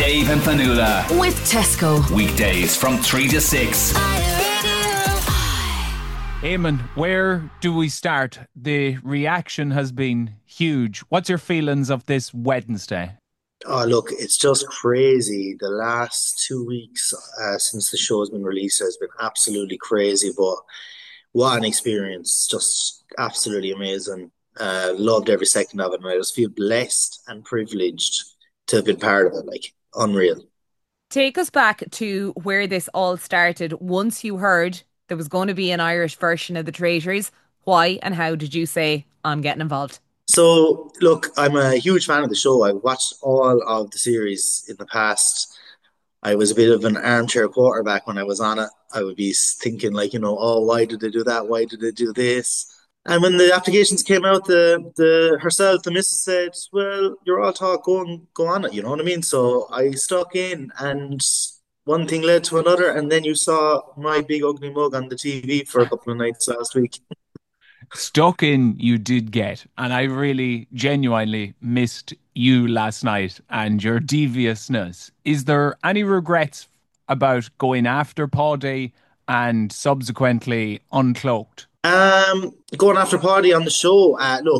Dave and Fanula. With Tesco. Weekdays from 3 to 6. Eamon, where do we start? The reaction has been huge. What's your feelings of this Wednesday? Oh, look, it's just crazy. The last 2 weeks since the show has been released has been absolutely crazy. But what an experience. Just absolutely amazing. Loved every second of it. And I just feel blessed and privileged to have been part of it. Like, unreal. Take us back to where this all started. Once you heard there was going to be an Irish version of The Traitors, why and how did you say, I'm getting involved? So, look, I'm a huge fan of the show. I've watched all of the series in the past. I was a bit of an armchair quarterback when I was on it. I would be thinking, like, oh, why did they do that? Why did they do this? And when the applications came out, the missus said, "Well, you're all talk, go on it." You know what I mean? So I stuck in, and one thing led to another, and then you saw my big ugly mug on the TV for a couple of nights last week. Stuck in you did get, and I really genuinely missed you last night and your deviousness. Is there any regrets about going after Paddy and subsequently Uncloaked? Going after Paddy on the show.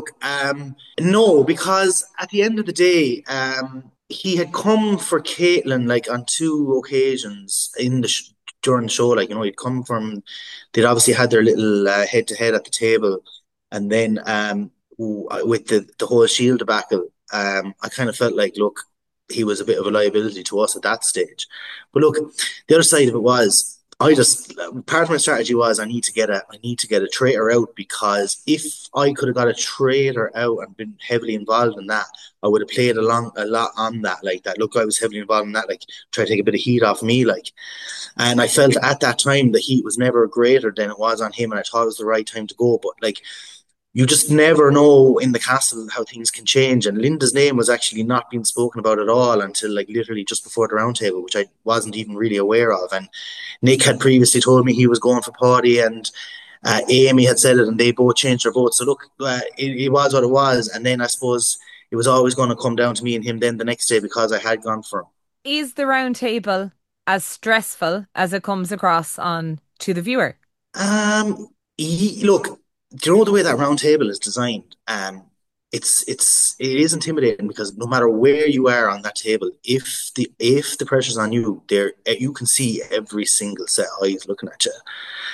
No, because at the end of the day, he had come for Caitlin like on two occasions during the show. Like, he'd come from. They'd obviously had their little head to head at the table, and then with the whole Shield debacle, I kind of felt like, look, he was a bit of a liability to us at that stage. But look, the other side of it was. Part of my strategy was I need to get a traitor out, because if I could have got a traitor out and been heavily involved in that, I would have played a lot on that, like that. Look, I was heavily involved in that, like try to take a bit of heat off me, like. And I felt at that time the heat was never greater than it was on him, and I thought it was the right time to go. But like, you just never know in the castle how things can change. And Linda's name was actually not being spoken about at all until like literally just before the round table, which I wasn't even really aware of. And Nick had previously told me he was going for Paddy, and Amy had said it, and they both changed their votes. So look, it was what it was. And then I suppose it was always going to come down to me and him then the next day, because I had gone for him. Is the round table as stressful as it comes across on to the viewer? Look, do you know the way that round table is designed? It is intimidating, because no matter where you are on that table, if the pressure's on you, you can see every single set of eyes looking at you.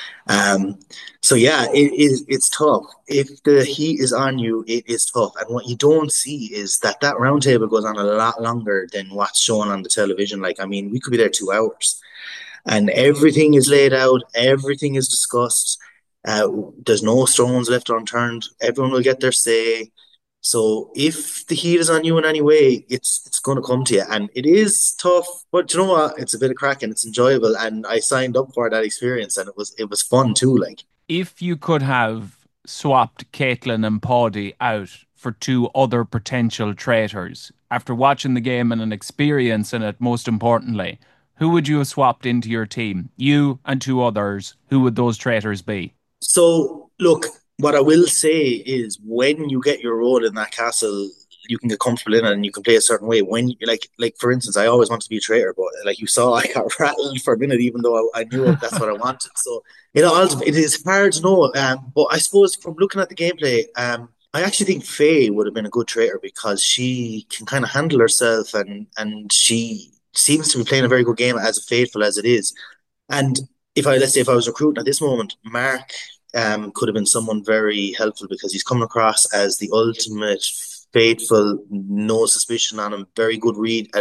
So yeah, it's tough. If the heat is on you, it is tough. And what you don't see is that round table goes on a lot longer than what's shown on the television. Like, I mean, we could be there 2 hours, and everything is laid out, everything is discussed. There's no stones left unturned. Everyone will get their say. So if the heat is on you in any way, it's going to come to you, and it is tough. But you know what? It's a bit of crack, and it's enjoyable. And I signed up for that experience, and it was fun too. Like, If you could have swapped Caitlin and Paddy out for two other potential traitors, after watching the game and an experience in it, most importantly, who would you have swapped into your team? You and two others. Who would those traitors be? so look, what I will say is, when you get your role in that castle, you can get comfortable in it and you can play a certain way. When like for instance, I always wanted to be a traitor, but like you saw, I got rattled for a minute, even though I knew that's what I wanted. So it is hard to know. But I suppose from looking at the gameplay, I actually think Faye would have been a good traitor, because she can kind of handle herself, and she seems to be playing a very good game, as faithful as it is. And let's say if I was recruiting at this moment, Mark could have been someone very helpful, because he's coming across as the ultimate faithful, no suspicion on him, very good read.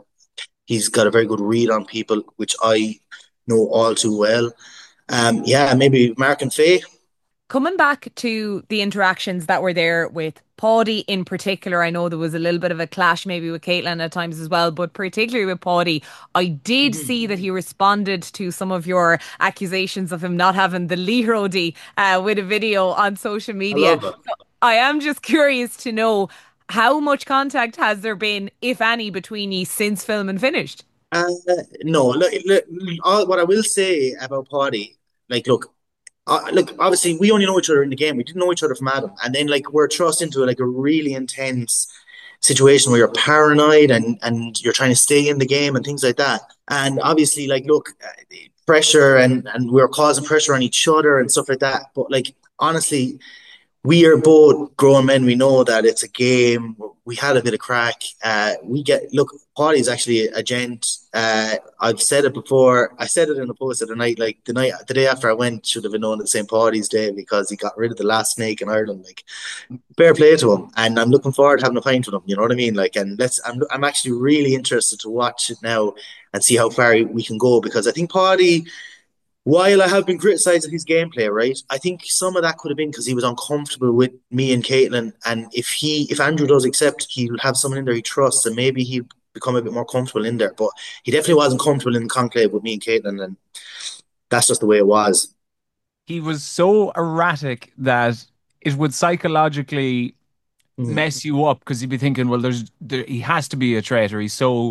He's got a very good read on people, which I know all too well. Yeah, maybe Mark and Faye. Coming back to the interactions that were there with Paddy in particular, I know there was a little bit of a clash maybe with Caitlin at times as well, but particularly with Paddy, I did see that he responded to some of your accusations of him not having the Lee Roadie with a video on social media. I love it. So I am just curious to know, how much contact has there been, if any, between you since filming finished? Uh, no, look, what I will say about Paddy, like, look, obviously we only know each other in the game. We didn't know each other from Adam, and then like we're thrust into like a really intense situation where you're paranoid and you're trying to stay in the game and things like that. And obviously, like, look, pressure and we're causing pressure on each other and stuff like that. But like, honestly, we are both grown men. We know that it's a game. We had a bit of crack. We get look. Paddy's actually a gent. I've said it before. I said it in the post of the night. Like the day after I went, should have been known as St. Paddy's Day because he got rid of the last snake in Ireland. Like, fair play to him, and I'm looking forward to having a pint with him. You know what I mean? Like, and let's. I'm actually really interested to watch it now and see how far we can go because I think Paddy, while I have been criticising his gameplay, right, I think some of that could have been because he was uncomfortable with me and Caitlin. And if Andrew does accept, he'll have someone in there he trusts, and maybe he'll become a bit more comfortable in there. But he definitely wasn't comfortable in the conclave with me and Caitlin, and that's just the way it was. He was so erratic that it would psychologically Mm. mess you up because you'd be thinking, well, he has to be a traitor.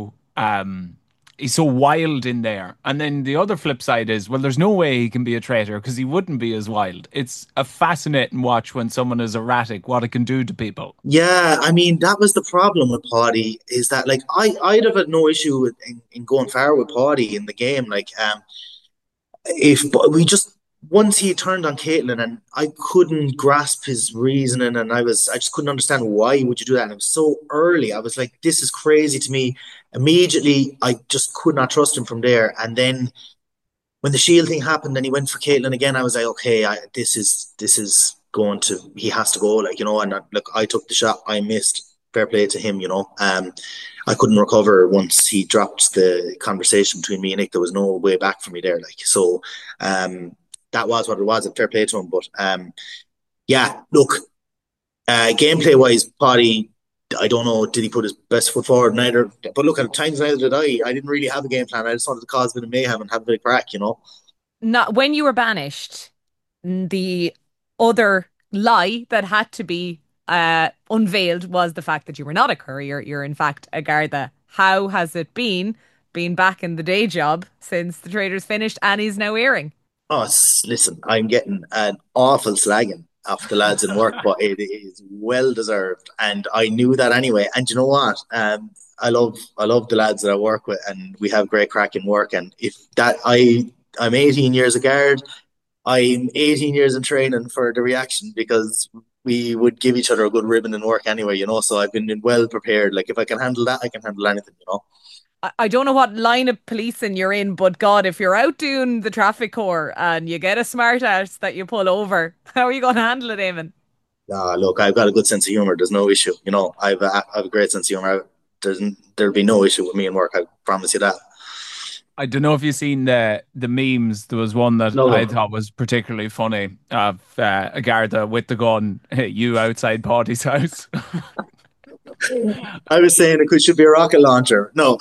He's so wild in there. And then the other flip side is, well, there's no way he can be a traitor because he wouldn't be as wild. It's a fascinating watch when someone is erratic, what it can do to people. Yeah, I mean that was the problem with Paddy is that like I'd have had no issue in going far with Paddy in the game. Like if but we just once he turned on Caitlin and I couldn't grasp his reasoning and I just couldn't understand why would you do that and it was so early. I was like, this is crazy to me. Immediately I just could not trust him from there. And then when the Shield thing happened and he went for Caitlin again, I was like, okay, this is going to he has to go, like, and look, I took the shot, I missed. Fair play to him. I couldn't recover once he dropped the conversation between me and Nick. There was no way back for me there, like so. That was what it was, and fair play to him. But yeah, look, gameplay wise, Paddy, I don't know, did he put his best foot forward? Neither, but look, at times neither did I. I didn't really have a game plan. I just wanted to cause a bit of mayhem and have a bit of crack. Not when you were banished, the other lie that had to be unveiled was the fact that you were not a courier. You're in fact a Garda. How has it been being back in the day job since the trader's finished and he's now airing? Oh, listen, I'm getting an awful slagging off the lads in work, but it is well deserved, and I knew that anyway. And you know what? I love the lads that I work with, and we have great crack in work. And if that I'm 18 years a guard, I'm 18 years in training for the reaction because we would give each other a good ribbon in work anyway. So I've been well prepared. Like if I can handle that, I can handle anything. I don't know what line of policing you're in, but God, if you're out doing the traffic core and you get a smart ass that you pull over, how are you going to handle it, Eamon? Look, I've got a good sense of humor. There's no issue. I've a great sense of humor. There'll be no issue with me in work. I promise you that. I don't know if you've seen the memes. There was one that I No, thought was particularly funny of a Garda with the gun, you outside Paddy's house. I was saying it should be a rocket launcher. No,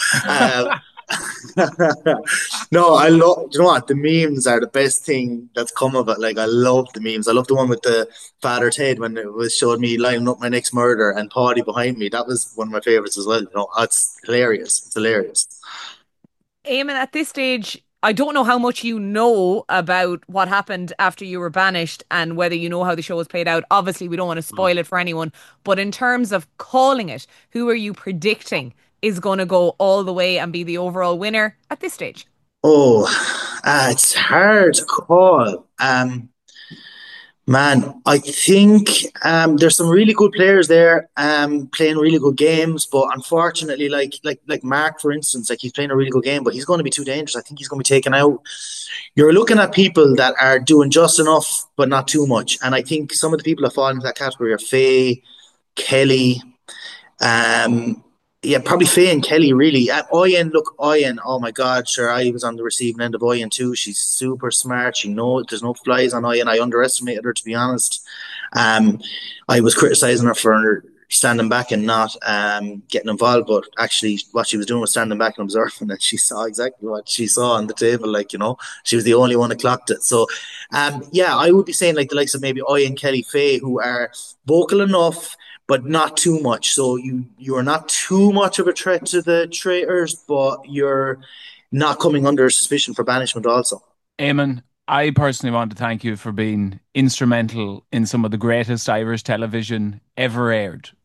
no, I love. You know what? The memes are the best thing that's come of it. Like I love the memes. I love the one with the father Ted when it was showing me lining up my next murder and Paddy behind me. That was one of my favorites as well. It's hilarious. It's hilarious. Eamon, at this stage, I don't know how much you know about what happened after you were banished and whether you know how the show was played out. Obviously, we don't want to spoil it for anyone, but in terms of calling it, who are you predicting is going to go all the way and be the overall winner at this stage? Oh, it's hard to call. Man, I think there's some really good players there playing really good games, but unfortunately, like Mark, for instance, like he's playing a really good game, but he's going to be too dangerous. I think he's going to be taken out. You're looking at people that are doing just enough, but not too much, and I think some of the people that fall into that category are Faye, Kelly, um, yeah, probably Faye and Kelly, really. Oyen, look, Oyen, oh my God, sure, I was on the receiving end of Oyen too. She's super smart. She knows there's no flies on Oyen. I underestimated her, to be honest. Um, I was criticizing her for standing back and not getting involved, but actually, what she was doing was standing back and observing, and she saw exactly what she saw on the table. She was the only one that clocked it. So, yeah, I would be saying like the likes of maybe Oyen, Kelly, Faye, who are vocal enough but not too much. So you are not too much of a threat to the traitors, but you're not coming under suspicion for banishment also. Eamon, I personally want to thank you for being instrumental in some of the greatest Irish television ever aired.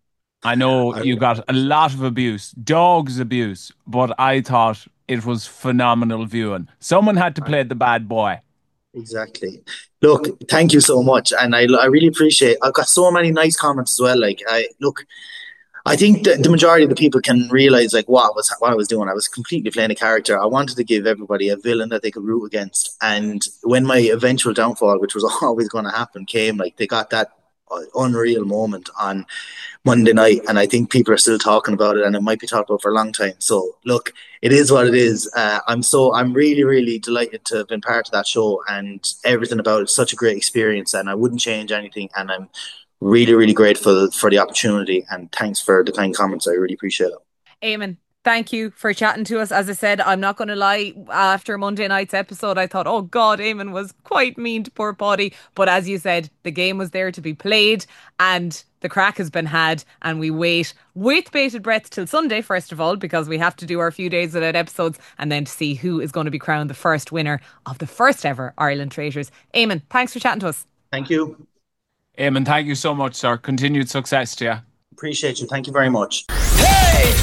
I know you got a lot of abuse, dogs abuse, but I thought it was phenomenal viewing. Someone had to play the bad boy. Exactly. Look, thank you so much, and I really appreciate. I've got so many nice comments as well. Like I think the majority of the people can realize like what I was doing. I was completely playing a character. I wanted to give everybody a villain that they could root against. And when my eventual downfall, which was always going to happen, came, like they got that unreal moment on Monday night, and I think people are still talking about it, and it might be talked about for a long time. So look, it is what it is. I'm really, really delighted to have been part of that show, and everything about it. Such a great experience, and I wouldn't change anything. And I'm really, really grateful for the opportunity, and thanks for the kind comments. I really appreciate it. Eamon, thank you for chatting to us. As I said, I'm not going to lie, after Monday night's episode, I thought, oh God, Eamon was quite mean to poor Paddy. But as you said, the game was there to be played and the crack has been had, and we wait with bated breath till Sunday, first of all, because we have to do our few days without episodes, and then to see who is going to be crowned the first winner of the first ever Ireland Traitors. Eamon, thanks for chatting to us. Thank you. Eamon, thank you so much, sir. Continued success to you. Appreciate you. Thank you very much. Hey!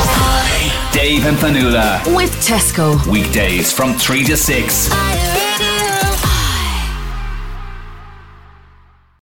Dave and Fanula. With Tesco. Weekdays from 3 to 6.